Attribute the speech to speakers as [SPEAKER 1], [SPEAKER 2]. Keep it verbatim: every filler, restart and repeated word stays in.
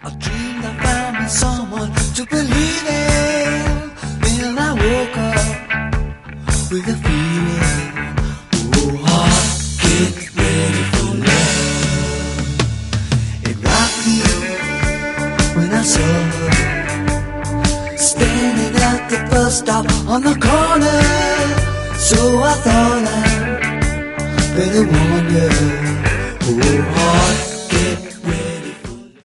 [SPEAKER 1] I dreamed I found me someone to believe in. Then I woke up with a feeling. Oh, heart, get ready for love. It rocked me when I saw her standing at the bus stop on the corner. So I thought I'd better warn you. Oh, heart.